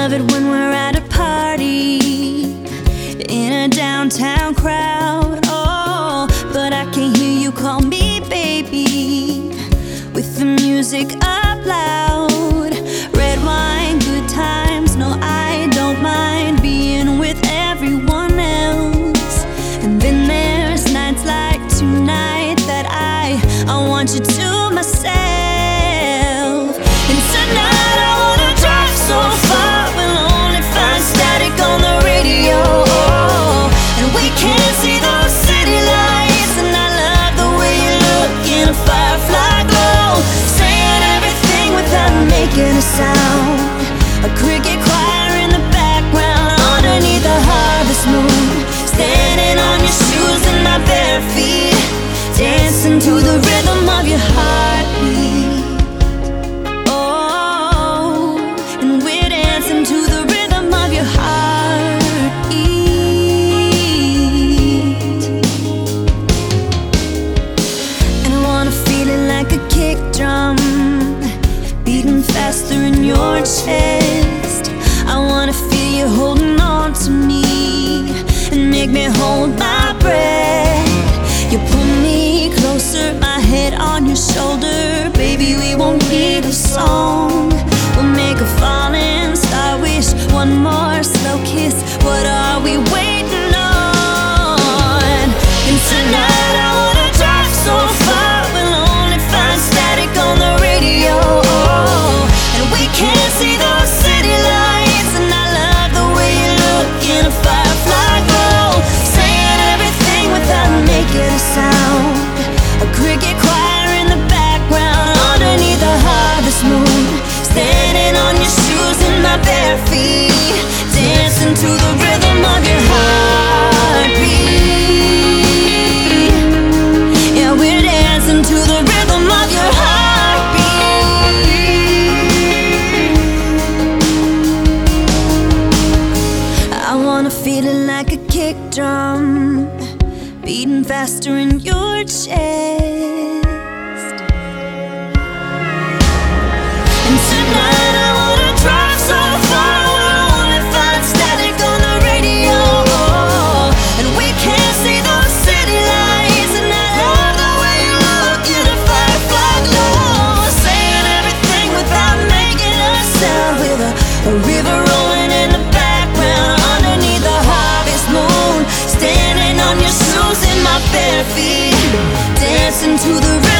love it when we're at a party in a downtown crowd. Oh, but I can't hear you call me baby with the music up loud. Red wine, good times, no I don't mind being with everyone else. And then there's nights like tonight that I want you to myself. And tonight I wanna drive so far, we'll only find static on the radio. And we can't see those city lights, and I love the way you look in a firefly glow, saying everything without making a sound. A cricket choir in the background underneath the harvest moon, standing on your shoes and my bare feet, dancing to the rhythm of your heartbeat. Oh, and we're dancing to the rhythm of your heartbeat. And I wanna feel it like a kick drum, beating faster in your chest. I wanna feel you holding on to me and make me hold my breath. You pull me closer, my head on your shoulder. Baby, we won't need a song, we'll make a falling star wish. One more slow kiss, what are we waiting on? And tonight I wanna drive so far, we'll only find static on the radio. And we can't see those city lights, and I love the way you look in a firefly glow, saying everything without making a sound. A cricket choir in the background underneath the harvest moon, standing on your shoes and my bare feet, dancing to the rhythm of your heartbeat. Yeah, we're dancing to the rhythm of your heartbeat. I wanna feel it like a kick drum, beating faster in your chest. And tonight I wanna drive so far, we'll only find static on the radio. And we can't see those city lights, and I love the way you look in a firefly glow, saying everything without making a sound. With a river rolling in the background underneath the harvest moon, standing on your shoes in my bare feet, dancing to the rhythm